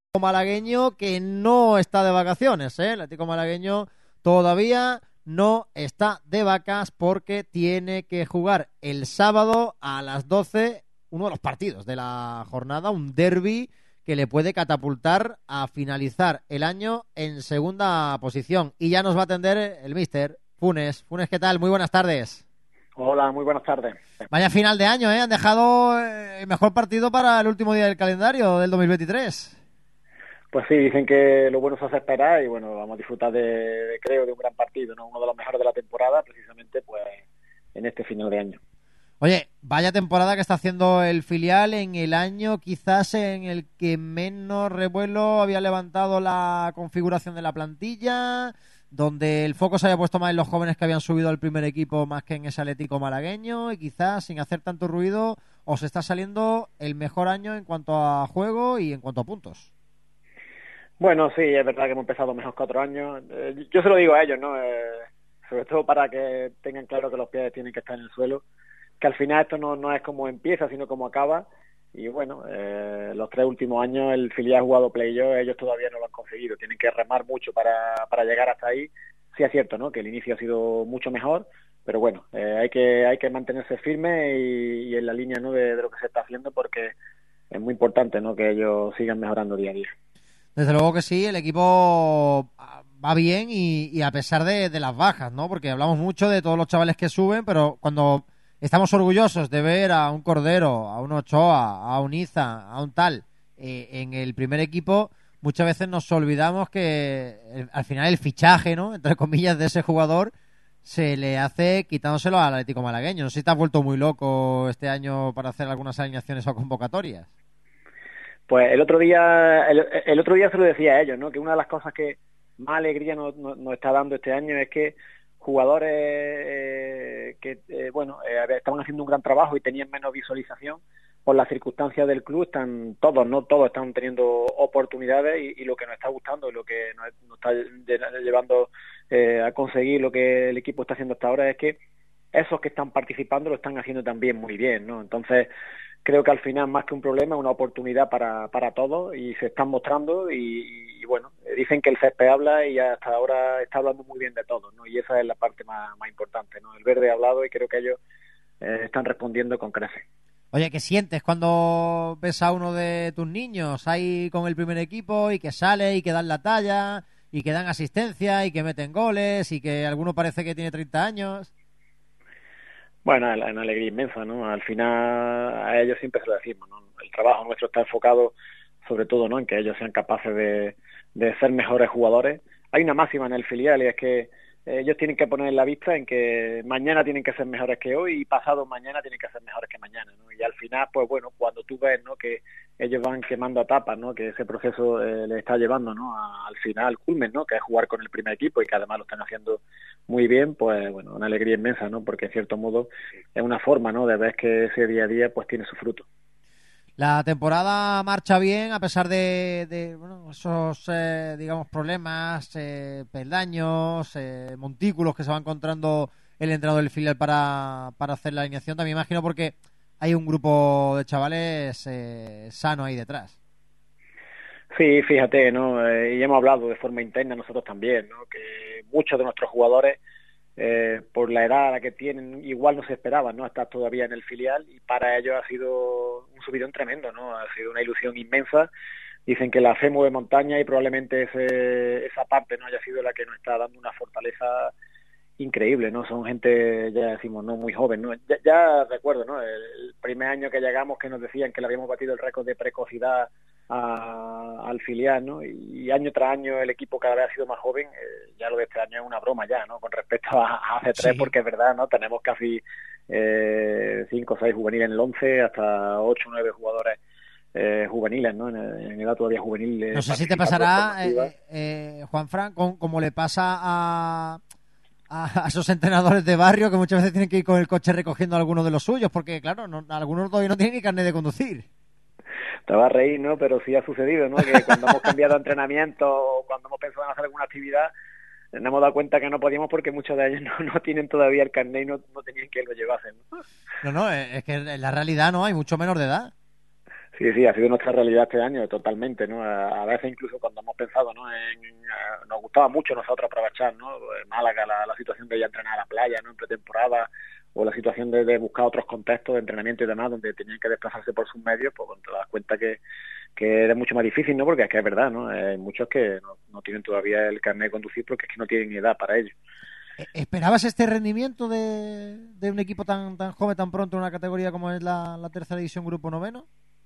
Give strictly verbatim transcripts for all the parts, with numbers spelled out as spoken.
Malagueño que no está de vacaciones, ¿eh? El Atlético malagueño todavía no está de vacas porque tiene que jugar el sábado a las doce uno de los partidos de la jornada, un derbi que le puede catapultar a finalizar el año en segunda posición. Y ya nos va a atender el míster Funes. Funes, ¿qué tal? Muy buenas tardes. Hola, muy buenas tardes. Vaya final de año, ¿eh? Han dejado el mejor partido para el último día del calendario del dos mil veintitrés. Pues sí, dicen que lo bueno se hace esperar y bueno, vamos a disfrutar de, de creo, de un gran partido, ¿no? Uno de los mejores de la temporada, precisamente pues en este final de año. Oye, vaya temporada que está haciendo el filial en el año quizás en el que menos revuelo había levantado la configuración de la plantilla, donde el foco se había puesto más en los jóvenes que habían subido al primer equipo más que en ese Atlético malagueño, y quizás sin hacer tanto ruido os está saliendo el mejor año en cuanto a juego y en cuanto a puntos. Bueno, sí, es verdad que hemos empezado mejor que otros años. Eh, yo se lo digo a ellos, ¿no? Eh, sobre todo para que tengan claro que los pies tienen que estar en el suelo, que al final esto no, no es como empieza, sino como acaba. Y bueno, eh, los tres últimos años el filial ha jugado playoff, ellos todavía no lo han conseguido. Tienen que remar mucho para, para llegar hasta ahí. Sí es cierto, ¿no? Que el inicio ha sido mucho mejor, pero bueno, eh, hay que hay que mantenerse firme y, y en la línea, ¿no? de, de lo que se está haciendo, porque es muy importante, ¿no? Que ellos sigan mejorando día a día. Desde luego que sí, el equipo va bien y, y a pesar de, de las bajas, ¿no? Porque hablamos mucho de todos los chavales que suben, pero cuando estamos orgullosos de ver a un Cordero, a un Ochoa, a un Iza, a un tal eh, en el primer equipo, muchas veces nos olvidamos que el, al final el fichaje, ¿no? Entre comillas, de ese jugador se le hace quitándoselo al Atlético malagueño. No sé si te has vuelto muy loco este año para hacer algunas alineaciones o convocatorias. Pues el otro día el, el otro día se lo decía a ellos, ¿no? Que una de las cosas que más alegría nos, nos, nos está dando este año es que jugadores eh, que, eh, bueno, eh, estaban haciendo un gran trabajo y tenían menos visualización por las circunstancias del club, están todos, no todos están teniendo oportunidades y, y lo que nos está gustando y lo que nos, nos está llevando eh, a conseguir lo que el equipo está haciendo hasta ahora es que esos que están participando lo están haciendo también muy bien, ¿no? Entonces creo que al final, más que un problema, es una oportunidad para, para todos y se están mostrando y, y bueno, dicen que el césped habla y hasta ahora está hablando muy bien de todos, ¿no? Y esa es la parte más, más importante, ¿no? El verde ha hablado y creo que ellos eh, están respondiendo con creces. Oye, ¿qué sientes cuando ves a uno de tus niños ahí con el primer equipo y que sale y que dan la talla y que dan asistencia y que meten goles y que alguno parece que tiene treinta años? Bueno, es una alegría inmensa, ¿no? Al final a ellos siempre se lo decimos, ¿no? El trabajo nuestro está enfocado sobre todo, ¿no? En que ellos sean capaces de, de ser mejores jugadores. Hay una máxima en el filial y es que ellos tienen que poner la vista en que mañana tienen que ser mejores que hoy y pasado mañana tienen que ser mejores que mañana, ¿no? Y al final, pues bueno, cuando tú ves, ¿no? Que ellos van quemando etapas, ¿no? Que ese proceso eh, les está llevando, ¿no? A, al final, al culmen, ¿no? Que es jugar con el primer equipo y que además lo están haciendo muy bien, pues bueno, una alegría inmensa, ¿no? Porque en cierto modo es una forma, ¿no? De ver que ese día a día pues tiene su fruto. La temporada marcha bien a pesar de, de bueno, esos, eh, digamos, problemas, eh, peldaños, eh, montículos que se va encontrando el entrenador del filial para, para hacer la alineación. También imagino porque hay un grupo de chavales eh, sano ahí detrás. Sí, fíjate, ¿no? Eh, y hemos hablado de forma interna nosotros también, ¿no? Que muchos de nuestros jugadores, eh, por la edad a la que tienen, igual no se esperaban, ¿no? Estar todavía en el filial y para ellos ha sido un subidón tremendo, ¿no? Ha sido una ilusión inmensa. Dicen que la fe mueve montaña y probablemente ese, esa parte no haya sido la que nos está dando una fortaleza increíble, ¿no? Son gente, ya decimos, no muy joven, ¿no? Ya, ya recuerdo, ¿no? El primer año que llegamos que nos decían que le habíamos batido el récord de precocidad A, al filial, ¿no? Y año tras año el equipo cada vez ha sido más joven. Eh, ya lo de este año es una broma ya, ¿no? Con respecto a, a hace tres, sí. Porque es verdad, ¿no? Tenemos casi eh, cinco o seis juveniles en el once, hasta ocho o nueve jugadores eh, juveniles, ¿no? En, en edad todavía juvenil. Eh, no sé si te pasará, eh, eh, Juanfran, con, como le pasa a, a, a esos entrenadores de barrio que muchas veces tienen que ir con el coche recogiendo a algunos de los suyos, porque claro, no, algunos todavía no tienen ni carnet de conducir. Te vas a reír, ¿no? Pero sí ha sucedido, ¿no? Que cuando hemos cambiado de entrenamiento o cuando hemos pensado en hacer alguna actividad, nos hemos dado cuenta que no podíamos porque muchos de ellos no, no tienen todavía el carnet y no, no tenían que lo llevasen, ¿no? No, no, es que en la realidad no hay mucho menor de edad. Sí, sí, ha sido nuestra realidad este año, totalmente, ¿no? A, a veces incluso cuando hemos pensado, ¿no? En, en, uh, nos gustaba mucho nosotros aprovechar, ¿no? En Málaga, la, la situación de ya entrenar a la playa, ¿no? En pretemporada, o la situación de, de buscar otros contextos de entrenamiento y demás, donde tenían que desplazarse por sus medios, pues bueno, te das cuenta que, que era mucho más difícil, ¿no? Porque es que es verdad, ¿no? Hay muchos que no, no tienen todavía el carnet de conducir porque es que no tienen edad para ello. ¿Esperabas este rendimiento de, de un equipo tan tan joven, tan pronto en una categoría como es la, la tercera división Grupo Noveno?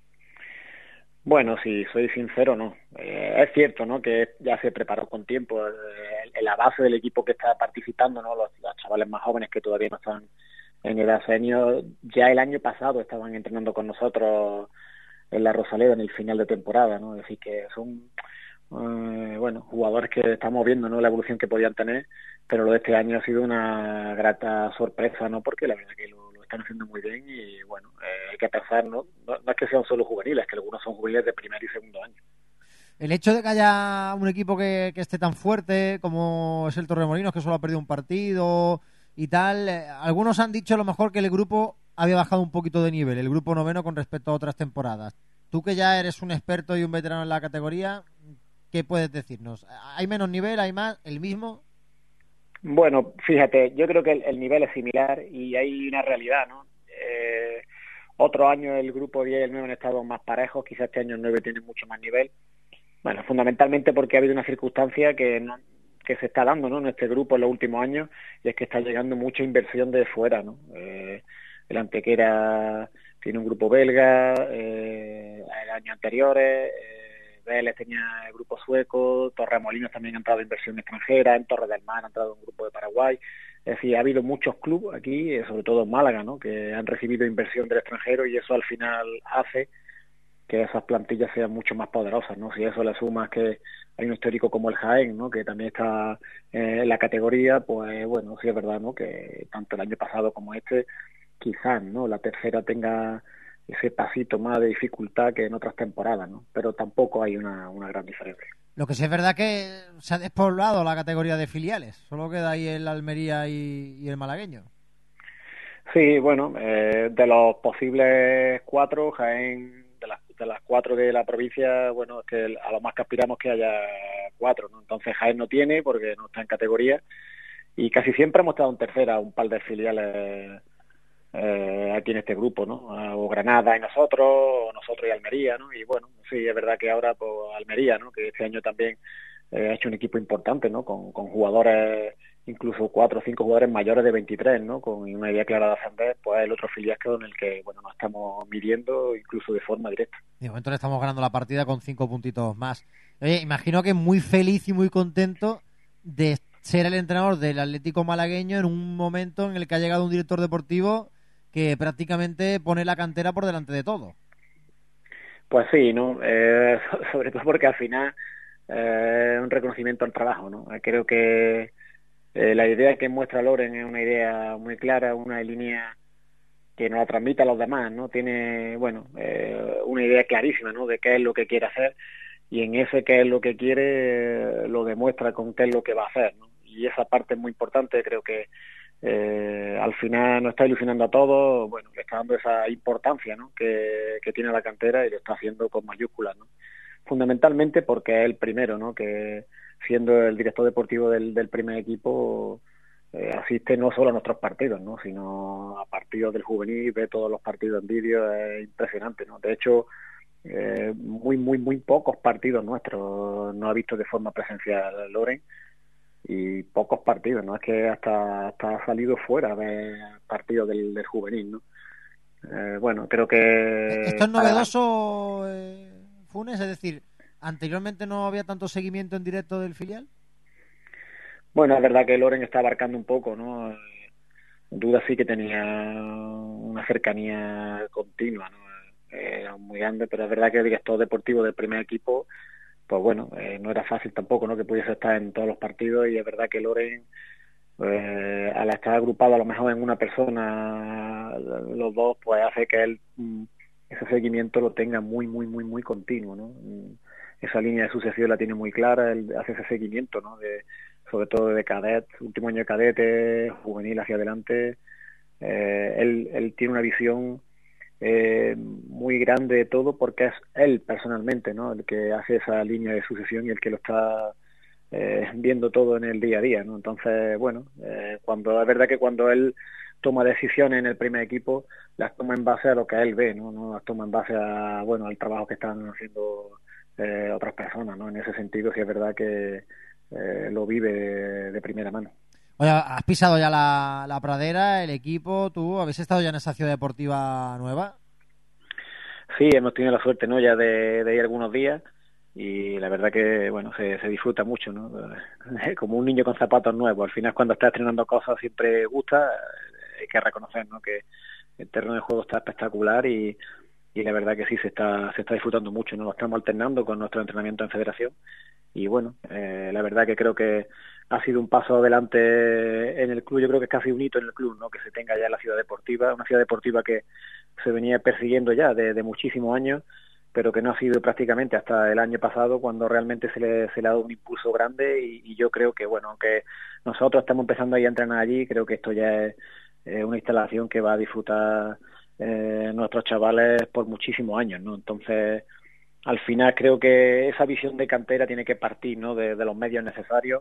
Bueno, si soy sincero, no. Eh, es cierto, ¿no? Que ya se preparó con tiempo. Eh, en la base del equipo que está participando, ¿no? Los, los chavales más jóvenes que todavía no están en edad senior, ya el año pasado estaban entrenando con nosotros en la Rosaleda en el final de temporada, ¿no? Es decir, que son, eh, bueno, jugadores que estamos viendo, ¿no? La evolución que podían tener, pero lo de este año ha sido una grata sorpresa, ¿no? Porque la verdad que lo, lo están haciendo muy bien y, bueno, eh, hay que pensar, ¿no? ¿no? No es que sean solo juveniles, es que algunos son juveniles de primer y segundo año. El hecho de que haya un equipo que, que esté tan fuerte como es el Torremolinos, que solo ha perdido un partido y tal, eh, algunos han dicho a lo mejor que el grupo había bajado un poquito de nivel, el grupo noveno con respecto a otras temporadas. Tú que ya eres un experto y un veterano en la categoría, ¿qué puedes decirnos? ¿Hay menos nivel? ¿Hay más? ¿El mismo? Bueno, fíjate, yo creo que el, el nivel es similar y hay una realidad, ¿no? Eh, otro año el grupo diez y el nueve han estado más parejos, quizás este año el nueve tiene mucho más nivel. Bueno, fundamentalmente porque ha habido una circunstancia que no, que se está dando, ¿no? En este grupo en los últimos años, y es que está llegando mucha inversión de fuera, ¿no? Eh, el Antequera tiene un grupo belga, eh, el año anteriores, eh, Vélez tenía el grupo sueco, Torremolinos también ha entrado inversión extranjera, en Torre del Mar ha entrado un grupo de Paraguay. Es decir, ha habido muchos clubes aquí, eh, sobre todo en Málaga, ¿no? Que han recibido inversión del extranjero y eso al final hace que esas plantillas sean mucho más poderosas, ¿no? Si a eso le sumas que hay un histórico como el Jaén, ¿no? Que también está eh, en la categoría, pues bueno, sí es verdad, ¿no? Que tanto el año pasado como este, quizás, ¿no? La tercera tenga ese pasito más de dificultad que en otras temporadas, ¿no? Pero tampoco hay una, una gran diferencia. Lo que sí es verdad que se ha despoblado la categoría de filiales. Solo queda ahí el Almería y, y el malagueño. Sí, bueno, eh, de los posibles cuatro, Jaén, de las, de las cuatro de la provincia, bueno, es que a lo más que aspiramos que haya cuatro, ¿no? Entonces Jaén no tiene porque no está en categoría y casi siempre hemos estado en tercera, un par de filiales eh, aquí en este grupo, ¿no? O Granada y nosotros, o nosotros y Almería, ¿no? Y bueno, sí, es verdad que ahora, pues Almería, ¿no? Que este año también eh, ha hecho un equipo importante, ¿no? Con, con jugadores, incluso cuatro o cinco jugadores mayores de veintitrés, ¿no? Con una idea clara de ascender, pues el otro filial con el que, bueno, nos estamos midiendo incluso de forma directa. De momento le estamos ganando la partida con cinco puntitos más. Oye, imagino que muy feliz y muy contento de ser el entrenador del Atlético malagueño en un momento en el que ha llegado un director deportivo que prácticamente pone la cantera por delante de todo. Pues sí, ¿no? Eh, sobre todo porque al final eh, es un reconocimiento al trabajo, ¿no? Creo que eh, la idea que muestra Loren es una idea muy clara, una línea que nos la transmite a los demás, ¿no? Tiene, bueno, eh, una idea clarísima, ¿no? De qué es lo que quiere hacer y en ese qué es lo que quiere eh, lo demuestra con qué es lo que va a hacer, ¿no? Y esa parte es muy importante, creo que eh, al final nos está ilusionando a todos, bueno, le está dando esa importancia, ¿no? Que, que tiene la cantera y lo está haciendo con mayúsculas, ¿no? Fundamentalmente porque es el primero, ¿no? Que siendo el director deportivo del, del primer equipo eh, asiste no solo a nuestros partidos, ¿no? Sino a partidos del juvenil, ve todos los partidos en vídeo, es impresionante, ¿no? De hecho, eh, muy, muy, muy pocos partidos nuestros no ha visto de forma presencial Loren y pocos partidos, ¿no? Es que hasta, hasta ha salido fuera de partidos del, del juvenil, ¿no? Eh, bueno, creo Esto que es para, novedoso, eh, Funes, es decir, anteriormente no había tanto seguimiento en directo del filial. bueno, es verdad que Loren está abarcando un poco, ¿no? Duda sí que tenía una cercanía continua, ¿no? Era muy grande, pero es verdad que el director deportivo del primer equipo, pues bueno, eh, no era fácil tampoco, ¿no? Que pudiese estar en todos los partidos y es verdad que Loren, eh, al estar agrupado a lo mejor en una persona, los dos, pues hace que él mm, ese seguimiento lo tenga muy, muy, muy, muy continuo, ¿no? Esa línea de sucesión la tiene muy clara, él hace ese seguimiento, ¿no? De, sobre todo de cadet, último año de cadete, juvenil hacia adelante, eh, él, él tiene una visión eh, muy grande de todo, porque es él personalmente, ¿no?, el que hace esa línea de sucesión y el que lo está eh, viendo todo en el día a día, ¿no? Entonces, bueno, eh, cuando es verdad que cuando él toma decisiones en el primer equipo, las toma en base a lo que él ve, ¿no? No las toma en base a, bueno, al trabajo que están haciendo eh, otras personas, ¿no? En ese sentido sí es verdad que eh, lo vive de, de primera mano. Oye, has pisado ya la, la pradera, el equipo, tú, ¿habéis estado ya en esa ciudad deportiva nueva? Sí, hemos tenido la suerte, ¿no?, ya de, de ir algunos días, y la verdad que, bueno, se, se disfruta mucho, ¿no? Como un niño con zapatos nuevos. Al final, cuando estás estrenando cosas siempre gusta. Hay que reconocer, ¿no?, que el terreno de juego está espectacular, y, y la verdad que sí, se está se está disfrutando mucho, ¿no? Lo estamos alternando con nuestro entrenamiento en federación, y bueno, eh, la verdad que creo que ha sido un paso adelante en el club. Yo creo que es casi un hito en el club, ¿no?, que se tenga ya la ciudad deportiva, una ciudad deportiva que se venía persiguiendo ya de, de muchísimos años, pero que no ha sido prácticamente hasta el año pasado cuando realmente se le, se le ha dado un impulso grande, y, y yo creo que, bueno, aunque nosotros estamos empezando ahí a entrenar allí, creo que esto ya es eh, una instalación que va a disfrutar eh, nuestros chavales por muchísimos años, ¿no? Entonces, al final creo que esa visión de cantera tiene que partir, ¿no?, de, de los medios necesarios.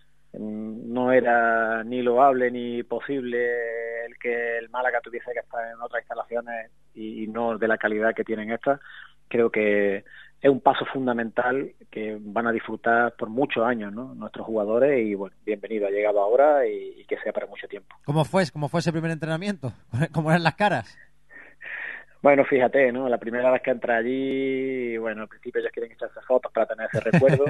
No era ni loable ni posible el que el Málaga tuviese que estar en otras instalaciones y, y no de la calidad que tienen estas. Creo que es un paso fundamental que van a disfrutar por muchos años, ¿no?, nuestros jugadores, y bueno, bienvenido, ha llegado ahora, y, y que sea para mucho tiempo. ¿Cómo fue, cómo fue ese primer entrenamiento? ¿Cómo eran las caras? Bueno, fíjate, ¿no?, la primera vez que entra allí, bueno, al principio ellos quieren echarse fotos para tener ese recuerdo.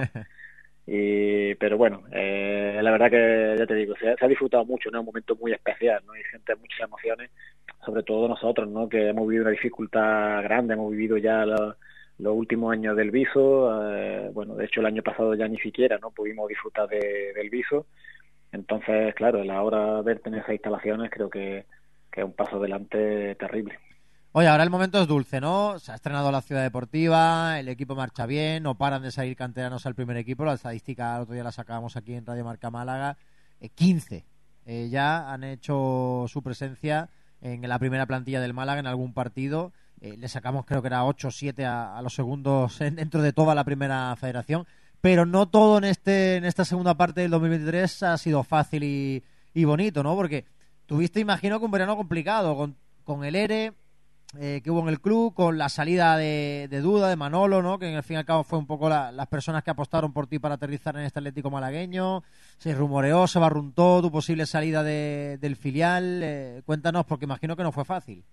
Y, pero bueno, eh, la verdad que ya te digo, se ha, se ha disfrutado mucho, ¿no? Un momento muy especial, ¿no? Y siente muchas emociones, sobre todo nosotros, ¿no?, que hemos vivido una dificultad grande, hemos vivido ya los, los últimos años del viso, eh, bueno, de hecho el año pasado ya ni siquiera, ¿no?, pudimos disfrutar de, del viso. Entonces, claro, a la hora de verte en esas instalaciones creo que, que es un paso adelante terrible. Oye, ahora el momento es dulce, ¿no? Se ha estrenado la ciudad deportiva, el equipo marcha bien, no paran de salir canteranos al primer equipo. La estadística el otro día la sacábamos aquí en Radio Marca Málaga. Eh, quince eh, ya han hecho su presencia en la primera plantilla del Málaga en algún partido. Eh, le sacamos, creo que era ocho o siete a, a los segundos en, dentro de toda la primera federación. Pero no todo en este en esta segunda parte del dos mil veintitrés ha sido fácil y, y bonito, ¿no? Porque tuviste, imagino, que un verano complicado con, con el ERE Eh, que hubo en el club, con la salida de, de Duda, de Manolo, ¿no?, que en el fin y al cabo fue un poco la, las personas que apostaron por ti para aterrizar en este Atlético malagueño. Se rumoreó, se barruntó tu posible salida de, del filial. Eh, cuéntanos, porque imagino que no fue fácil.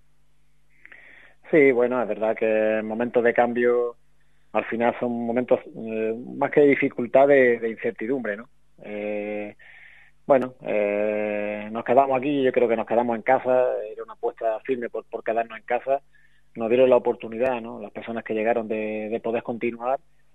Sí, bueno, es verdad que momentos de cambio al final son momentos eh, más que de dificultad, de, de incertidumbre, ¿no? Eh, Bueno, eh, nos quedamos aquí, yo creo que nos quedamos en casa, era una apuesta firme por, por quedarnos en casa. Nos dieron la oportunidad, ¿no?, las personas que llegaron, de, de poder continuar,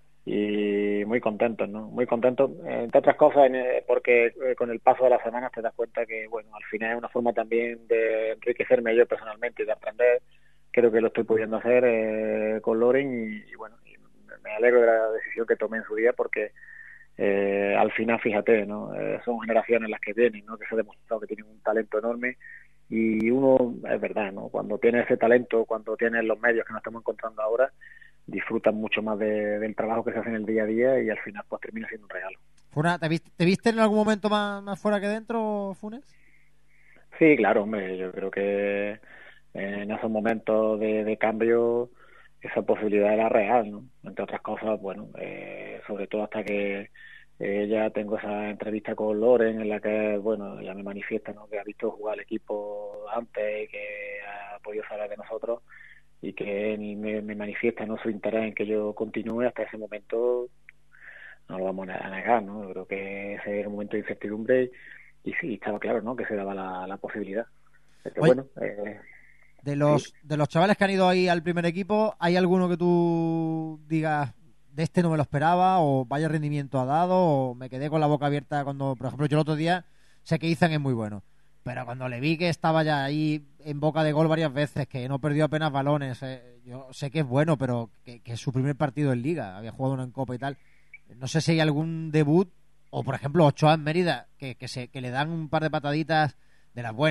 y muy contentos, ¿no? Muy contentos, eh, entre otras cosas, en, eh, porque eh, con el paso de las semanas te das cuenta que, bueno, al final es una forma también de enriquecerme yo personalmente y de aprender. Creo que lo estoy pudiendo hacer eh, con Loren, y, y bueno, y me alegro de la decisión que tomé en su día, porque Eh, al final, fíjate, ¿no? Eh, son generaciones las que vienen, ¿no?, que se ha demostrado que tienen un talento enorme, y uno, es verdad, ¿no?, cuando tiene ese talento, cuando tiene los medios que nos estamos encontrando ahora, disfrutan mucho más de, del trabajo que se hace en el día a día, y al final pues termina siendo un regalo. Funa, ¿te viste, ¿te viste en algún momento más, más fuera que dentro, Funes? Sí, claro, hombre, yo creo que en esos momentos de, de cambio esa posibilidad era real, ¿no? Entre otras cosas, bueno, eh, sobre todo hasta que eh, ya tengo esa entrevista con Loren en la que, bueno, ya me manifiesta, ¿no?, que ha visto jugar al equipo antes, que ha podido saber de nosotros, y que me, me manifiesta, ¿no?, su interés en que yo continúe. Hasta ese momento no lo vamos a negar, ¿no? Yo creo que ese era un momento de incertidumbre, y, y sí, estaba claro, ¿no?, que se daba la, la posibilidad. Pero Oye, bueno, eh, de sí. los, de los chavales que han ido ahí al primer equipo, ¿hay alguno que tú digas, de este no me lo esperaba, o vaya rendimiento ha dado, o me quedé con la boca abierta cuando, por ejemplo, yo el otro día sé que Izan es muy bueno, pero cuando le vi que estaba ya ahí en boca de gol varias veces, que no perdió apenas balones, eh, yo sé que es bueno, pero que, que es su primer partido en Liga, había jugado uno en Copa y tal, no sé si hay algún debut, o por ejemplo Ochoa en Mérida, que, que, se, que le dan un par de pataditas de las buenas.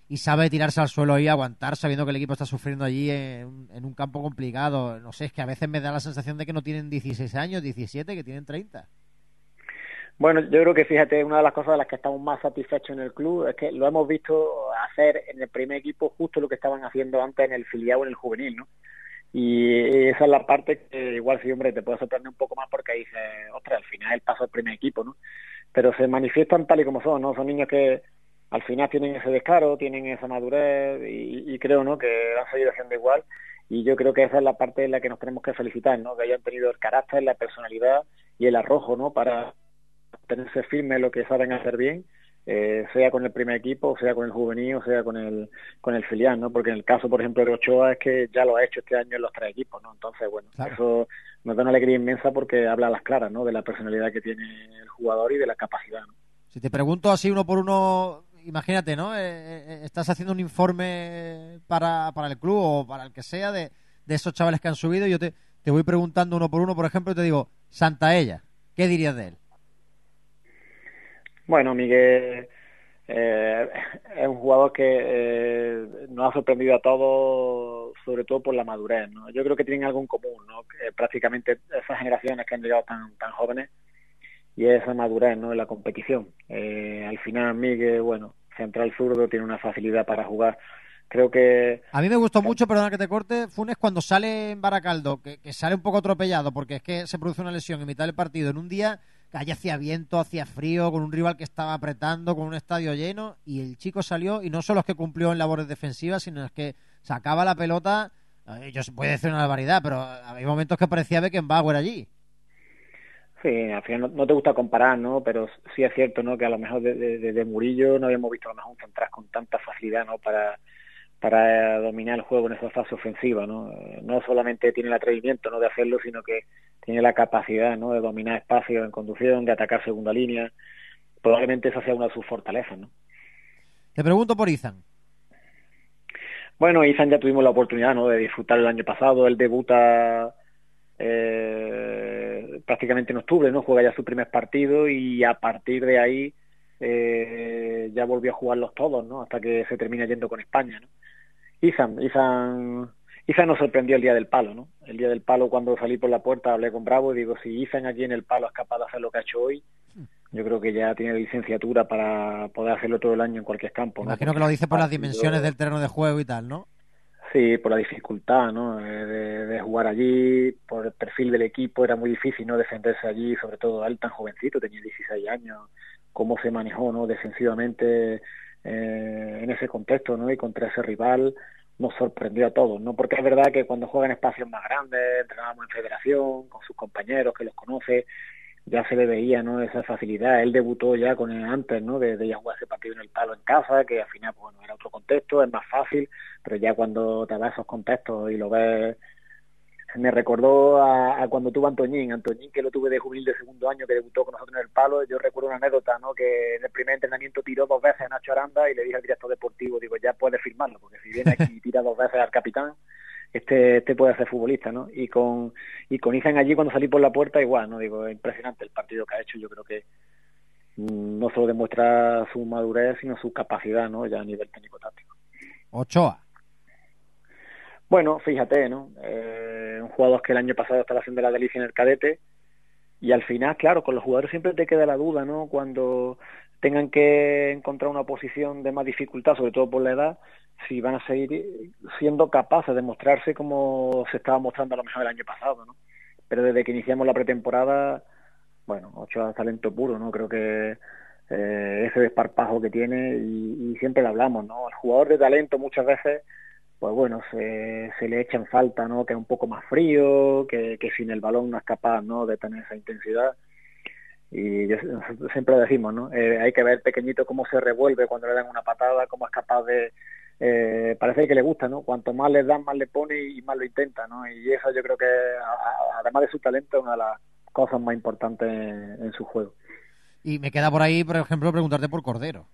y sabe tirarse al suelo y aguantar sabiendo que el equipo está sufriendo allí en, en un campo complicado. No sé, es que a veces me da la sensación de que no tienen dieciséis años, diecisiete, que tienen treinta. Bueno, yo creo que fíjate, una de las cosas de las que estamos más satisfechos en el club es que lo hemos visto hacer en el primer equipo justo lo que estaban haciendo antes en el filial o en el juvenil, ¿no? Y esa es la parte que igual sí, hombre, te puede sorprender un poco más porque dices, ostras, al final el paso al primer equipo, ¿no? Pero se manifiestan tal y como son, ¿no? Son niños que al final tienen ese descaro, tienen esa madurez y, y creo, ¿no?, que han seguido haciendo igual. Y yo creo que esa es la parte en la que nos tenemos que felicitar, ¿no? Que hayan tenido el carácter, la personalidad y el arrojo, ¿no?, para tenerse firme en lo que saben hacer bien, eh, sea con el primer equipo, sea con el juvenil, o sea con el con el filial, ¿no? Porque en el caso, por ejemplo, de Ochoa es que ya lo ha hecho este año en los tres equipos, ¿no? Entonces, bueno, claro, eso nos da una alegría inmensa porque habla a las claras, ¿no?, de la personalidad que tiene el jugador y de la capacidad, ¿no? Si te pregunto así uno por uno, imagínate, ¿no? Eh, eh, estás haciendo un informe para, para el club o para el que sea de, de esos chavales que han subido y yo te, te voy preguntando uno por uno, por ejemplo, y te digo, Santaella, ¿qué dirías de él? Bueno, Miguel eh, es un jugador que eh, nos ha sorprendido a todos, sobre todo por la madurez, ¿no? Yo creo que tienen algo en común, ¿no? Que prácticamente esas generaciones que han llegado tan tan jóvenes y esa madurez, ¿no?, en la competición. Eh, al final, Miguel, bueno, central zurdo, tiene una facilidad para jugar. Creo que... A mí me gustó mucho, perdona que te corte, Funes, cuando sale en Baracaldo, que, que sale un poco atropellado, porque es que se produce una lesión en mitad del partido, en un día que allí hacía viento, hacía frío, con un rival que estaba apretando, con un estadio lleno, y el chico salió, y no solo es que cumplió en labores defensivas, sino es que sacaba la pelota, eh, yo puedo decir una barbaridad, pero había momentos que parecía Beckenbauer allí. Sí, al final no, no te gusta comparar, ¿no? Pero sí es cierto, ¿no?, que a lo mejor de, de, de Murillo no habíamos visto a lo mejor un central con tanta facilidad, ¿no?, para para dominar el juego en esa fase ofensiva, ¿no? No solamente tiene el atrevimiento, ¿no?, de hacerlo, sino que tiene la capacidad, ¿no?, de dominar espacios en conducción, de atacar segunda línea. Probablemente esa sea una de sus fortalezas, ¿no? Te pregunto por Izan. Bueno, Izan ya tuvimos la oportunidad, ¿no?, de disfrutar el año pasado. Él debuta eh, prácticamente en octubre, ¿no? Juega ya su primer partido y a partir de ahí eh, ya volvió a jugarlos todos, ¿no?, hasta que se termina yendo con España, ¿no? Izan, Izan, Izan nos sorprendió el día del palo, ¿no? El día del palo, cuando salí por la puerta, hablé con Bravo y digo, si Izan aquí en el palo es capaz de hacer lo que ha hecho hoy, yo creo que ya tiene licenciatura para poder hacerlo todo el año en cualquier campo, ¿no? Imagino Porque que lo dice por las partido... dimensiones del terreno de juego y tal, ¿no? Sí, por la dificultad, ¿no?, de, de jugar allí, por el perfil del equipo, era muy difícil, ¿no?, defenderse allí, sobre todo él tan jovencito, tenía dieciséis años, cómo se manejó, ¿no?, defensivamente eh, en ese contexto, ¿no?, y contra ese rival nos sorprendió a todos, ¿no? Porque es verdad que cuando juega en espacios más grandes, entrenábamos en federación, con sus compañeros que los conoce, ya se le veía, ¿no?, esa facilidad. Él debutó ya con el antes, ¿no?, de, de ya jugar ese partido en el palo en casa, que al final, pues, bueno, era otro contexto, es más fácil, pero ya cuando te das esos contextos y lo ves, me recordó a, a cuando tuvo Antoñín, Antoñín que lo tuve de juvenil de segundo año, que debutó con nosotros en el palo. Yo recuerdo una anécdota, ¿no?, que en el primer entrenamiento tiró dos veces a Nacho Aranda y le dije al director deportivo, digo, ya puedes firmarlo, porque si viene aquí y tira dos veces al capitán, este este puede ser futbolista, ¿no? Y con y con Izan allí, cuando salí por la puerta, igual, ¿no? Digo, es impresionante el partido que ha hecho. Yo creo que mmm, no solo demuestra su madurez, sino su capacidad, ¿no?, ya a nivel técnico-táctico. Ochoa. Bueno, fíjate, ¿no? Eh, un jugador que el año pasado estaba haciendo la delicia en el cadete y al final, claro, con los jugadores siempre te queda la duda, ¿no? Cuando tengan que encontrar una posición de más dificultad, sobre todo por la edad, si van a seguir siendo capaces de mostrarse como se estaba mostrando a lo mejor el año pasado, ¿no? Pero desde que iniciamos la pretemporada, bueno, Ochoa es talento puro, ¿no? Creo que eh, ese desparpajo que tiene y, y siempre lo hablamos, ¿no? El jugador de talento muchas veces, pues bueno, se, se le echa en falta, ¿no?, que es un poco más frío, que, que sin el balón no es capaz, ¿no?, de tener esa intensidad. Y yo, siempre decimos, ¿no?, eh, hay que ver pequeñito cómo se revuelve cuando le dan una patada, cómo es capaz de... Eh, parece que le gusta, ¿no? Cuanto más le dan, más le pone y más lo intenta, ¿no? Y eso yo creo que, a, a, además de su talento, es una de las cosas más importantes en, en su juego. Y me queda por ahí, por ejemplo, preguntarte por Cordero.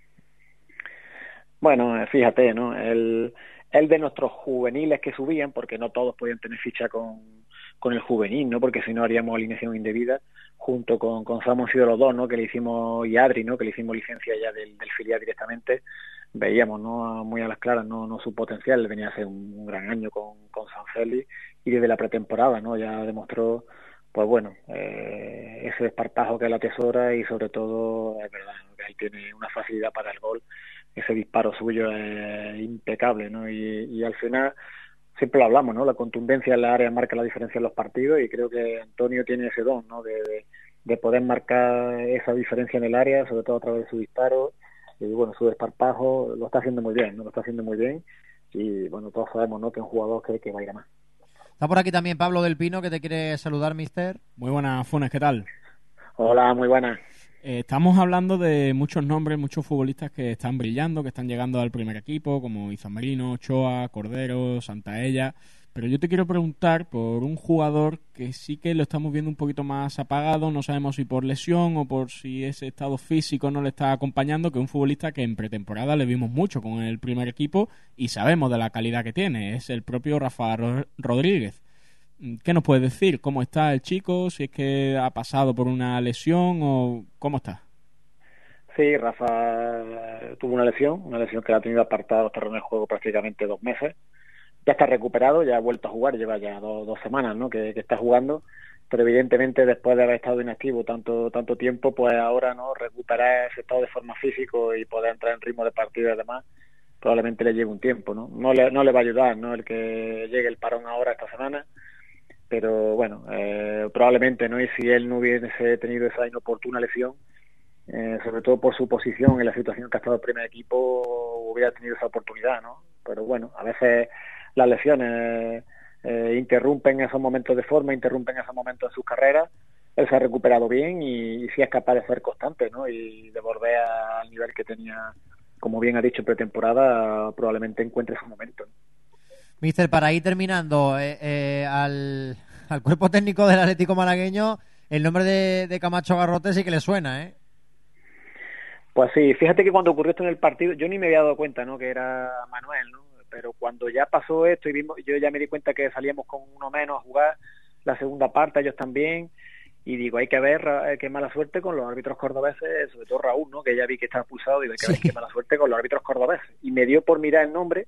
Bueno, fíjate, ¿no? El, el de nuestros juveniles que subían, porque no todos podían tener ficha con, con el juvenil, ¿no? Porque si no haríamos alineación indebida, junto con, con Samu han sido los dos, ¿no?, que le hicimos, y Adri, ¿no?, que le hicimos licencia ya del, del filial directamente. veíamos, ¿no? Muy a las claras, no, no su potencial. Venía a hacer un, un gran año con, con San Félix y desde la pretemporada, ¿no? Ya demostró, pues bueno, eh, ese desparpajo que la tesora y sobre todo, es verdad, ¿no? Que él tiene una facilidad para el gol. Ese disparo suyo es impecable, ¿no? Y, y al final, siempre lo hablamos, ¿no? La contundencia en la área marca la diferencia en los partidos y creo que Antonio tiene ese don, ¿no? De, de, de poder marcar esa diferencia en el área, sobre todo a través de su disparo y bueno, su desparpajo lo está haciendo muy bien, ¿no? Lo está haciendo muy bien y bueno, todos sabemos, ¿no? Que es un jugador que, que va a ir a más. Está por aquí también Pablo del Pino, que te quiere saludar, mister. Muy buenas, Funes, ¿qué tal? Hola, muy buenas. Eh, estamos hablando de muchos nombres, muchos futbolistas que están brillando, que están llegando al primer equipo, como Izan Merino, Ochoa, Cordero, Santaella. Pero yo te quiero preguntar por un jugador que sí que lo estamos viendo un poquito más apagado, no sabemos si por lesión o por si ese estado físico no le está acompañando, que es un futbolista que en pretemporada le vimos mucho con el primer equipo y sabemos de la calidad que tiene, es el propio Rafa Rodríguez. ¿Qué nos puedes decir? ¿Cómo está el chico? ¿Si es que ha pasado por una lesión o cómo está? Sí, Rafa tuvo una lesión, una lesión que la ha tenido apartado los terrenos de juego prácticamente dos meses. Ya está recuperado, ya ha vuelto a jugar, lleva ya dos, dos semanas, ¿no? Que, que está jugando, pero evidentemente después de haber estado inactivo tanto tanto tiempo, pues ahora no recuperar ese estado de forma físico y poder entrar en ritmo de partido y demás, probablemente le lleve un tiempo, ¿no? No le, no le va a ayudar, ¿no? El que llegue el parón ahora esta semana, pero bueno, eh, probablemente, ¿no? Y si él no hubiese tenido esa inoportuna lesión, eh, sobre todo por su posición en la situación que ha estado el primer equipo, hubiera tenido esa oportunidad, ¿no? Pero bueno, a veces las lesiones eh, interrumpen esos momentos de forma, interrumpen esos momentos en sus carreras. Él se ha recuperado bien y, y sí es capaz de ser constante, ¿no? Y de volver al nivel que tenía, como bien ha dicho, pretemporada, probablemente encuentre su momento, ¿no? Mister, para ir terminando, eh, eh, al, al cuerpo técnico del Atlético malagueño, el nombre de, de Camacho Garrote sí que le suena, ¿eh? Pues sí, fíjate que cuando ocurrió esto en el partido, yo ni me había dado cuenta, ¿no? Que era Manuel, ¿no? Pero cuando ya pasó esto y vimos, yo ya me di cuenta que salíamos con uno menos a jugar la segunda parte, ellos también, y digo, hay que ver eh, qué mala suerte con los árbitros cordobeses, sobre todo Raúl, ¿no? Que ya vi que estaba expulsado, digo, hay que Sí. ver qué mala suerte con los árbitros cordobeses. Y me dio por mirar el nombre,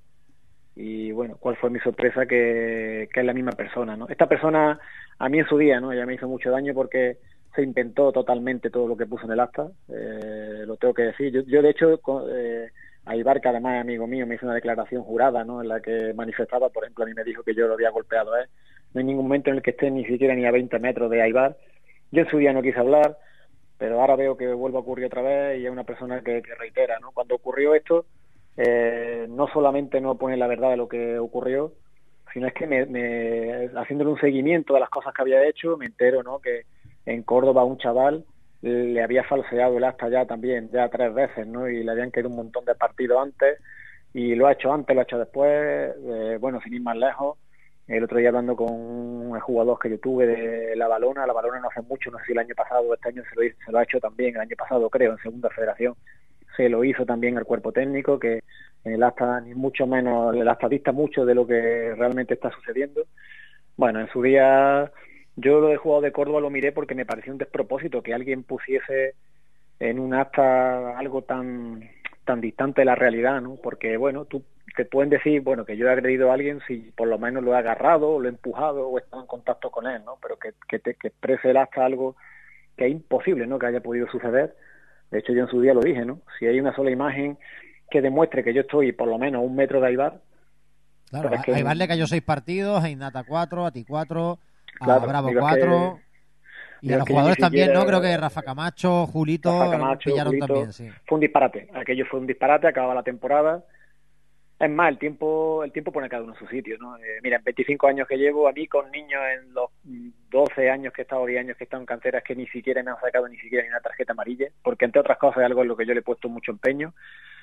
y bueno, cuál fue mi sorpresa, que, que es la misma persona, ¿no? Esta persona, a mí en su día, ¿no? Ya me hizo mucho daño porque se inventó totalmente todo lo que puso en el acta, eh, lo tengo que decir. Yo, yo de hecho, eh, a Ibar, que además es amigo mío, me hizo una declaración jurada, ¿no? En la que manifestaba, por ejemplo, a mí me dijo que yo lo había golpeado a él. No hay ningún momento en el que esté ni siquiera ni a veinte metros de Ibar. Yo en su día no quise hablar, pero ahora veo que vuelve a ocurrir otra vez y es una persona que, que reitera, ¿no? Cuando ocurrió esto, eh, no solamente no pone la verdad de lo que ocurrió, sino es que me, me, haciéndole un seguimiento de las cosas que había hecho, me entero, ¿no? Que en Córdoba un chaval le había falseado el acta ya también, ya tres veces, ¿no? Y le habían quedado un montón de partidos antes, y lo ha hecho antes, lo ha hecho después, eh, bueno, sin ir más lejos. El otro día hablando con un jugador que yo tuve de La Balona, La Balona no hace mucho, no sé si el año pasado o este año se lo, hizo, se lo ha hecho también, el año pasado creo, en Segunda Federación, se lo hizo también al cuerpo técnico, que en el acta ni mucho menos, el acta dista mucho de lo que realmente está sucediendo. Bueno, en su día yo lo del jugador de Córdoba lo miré porque me pareció un despropósito que alguien pusiese en un acta algo tan tan distante de la realidad, ¿no? Porque, bueno, tú te pueden decir, bueno, que yo he agredido a alguien si por lo menos lo he agarrado, o lo he empujado, o he estado en contacto con él, ¿no? Pero que, que, te, que exprese el acta algo que es imposible, ¿no? Que haya podido suceder. De hecho, yo en su día lo dije, ¿no? Si hay una sola imagen que demuestre que yo estoy por lo menos a un metro de Aibar. Claro, es que, a Aibar le cayó seis partidos, a Innata cuatro, a ti cuatro, a claro, Bravo digo, cuatro, es que, y a los jugadores también, ¿no? Creo que Rafa Camacho, Julito, Rafa Camacho, pillaron Julito, también, sí. fue un disparate. Aquello fue un disparate, acababa la temporada. Es más, el tiempo el tiempo pone a cada uno en su sitio, ¿no? Eh, mira, en veinticinco años que llevo, a mí con niños en los doce años que he estado, diez años que he estado en canteras, que ni siquiera me han sacado ni siquiera ni una tarjeta amarilla, porque entre otras cosas es algo en lo que yo le he puesto mucho empeño.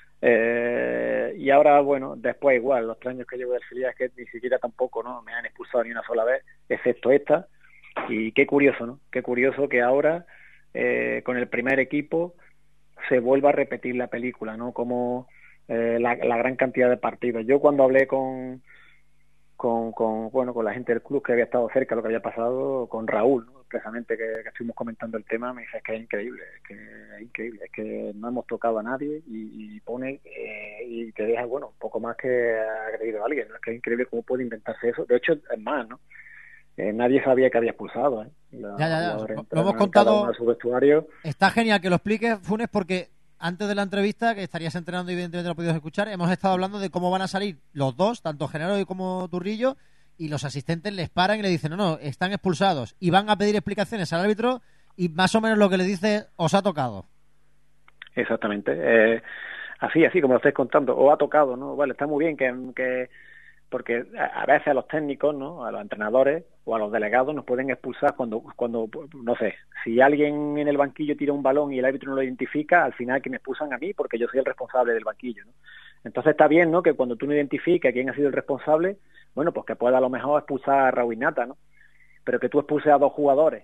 Eh, y ahora, bueno, después igual, los tres años que llevo del filial, es que ni siquiera tampoco, ¿no? Me han expulsado ni una sola vez, excepto esta. Y qué curioso, ¿no? Qué curioso que ahora, eh, con el primer equipo, se vuelva a repetir la película, ¿no? Como eh, la, la gran cantidad de partidos. Yo cuando hablé con, con, con, bueno, con la gente del club que había estado cerca de lo que había pasado, con Raúl, ¿no? expresamente que, que estuvimos comentando el tema, me dice es que es increíble, es que es increíble, es que no hemos tocado a nadie y, y pone eh, y te deja, bueno, un poco más que ha agredido a alguien, ¿no? Es que es increíble cómo puede inventarse eso. De hecho, es más, ¿no? Eh, nadie sabía que había expulsado, ¿eh? La, ya, ya, ya. lo, lo hemos contado. Su vestuario. Está genial que lo expliques, Funes, porque antes de la entrevista, que estarías entrenando y evidentemente lo podías escuchar, hemos estado hablando de cómo van a salir los dos, tanto Genaro como Turrillo, y los asistentes les paran y le dicen, no, no, están expulsados, y van a pedir explicaciones al árbitro, y más o menos lo que le dice, os ha tocado. Exactamente. Eh, así, así como lo estáis contando, os ha tocado, ¿no? Vale, está muy bien que... que porque a veces a los técnicos, ¿no? A los entrenadores o a los delegados nos pueden expulsar cuando, cuando no sé, si alguien en el banquillo tira un balón y el árbitro no lo identifica, al final que me expulsan a mí porque yo soy el responsable del banquillo, ¿no? Entonces está bien, ¿no? Que cuando tú no identifiques quién ha sido el responsable, bueno, pues que pueda a lo mejor expulsar a Raúl Nata, ¿no? Pero que tú expulses a dos jugadores,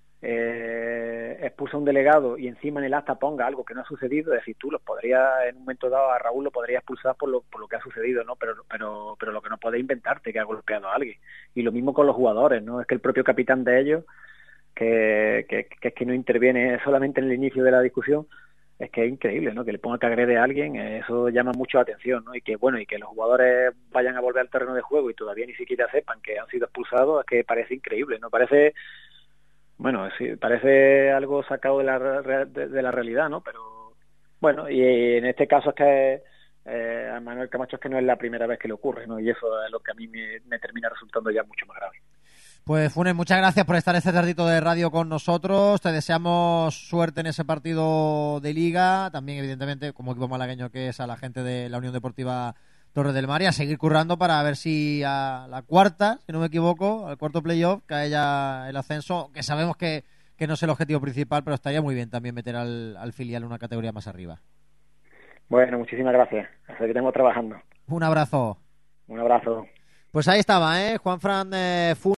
eh, expulsa a un delegado y encima en el acta ponga algo que no ha sucedido, es decir, tú los podrías, en un momento dado a Raúl lo podrías expulsar por lo, por lo que ha sucedido, ¿no? Pero, pero, pero lo que no puedes inventarte que ha golpeado a alguien. Y lo mismo con los jugadores, ¿no? Es que el propio capitán de ellos, que, que, que es que no interviene solamente en el inicio de la discusión, es que es increíble, ¿no? Que le ponga que agrede a alguien, eso llama mucho la atención, ¿no? Y que, bueno, y que los jugadores vayan a volver al terreno de juego y todavía ni siquiera sepan que han sido expulsados, es que parece increíble, ¿no? Parece... Bueno, sí, parece algo sacado de la, de, de la realidad, ¿no? Pero, bueno, y en este caso es que eh, a Manuel Camacho es que no es la primera vez que le ocurre, ¿no? Y eso es lo que a mí me, me termina resultando ya mucho más grave. Pues, Funes, muchas gracias por estar este ratito de radio con nosotros. Te deseamos suerte en ese partido de Liga. También, evidentemente, como equipo malagueño que es, a la gente de la Unión Deportiva Torres del Mar, y a seguir currando para ver si a la cuarta, si no me equivoco, al cuarto playoff, cae ya el ascenso, que sabemos que, que no es el objetivo principal, pero estaría muy bien también meter al, al filial una categoría más arriba. Bueno, muchísimas gracias. Seguiremos trabajando. Un abrazo. Un abrazo. Pues ahí estaba, ¿eh? Juanfran eh, Funes.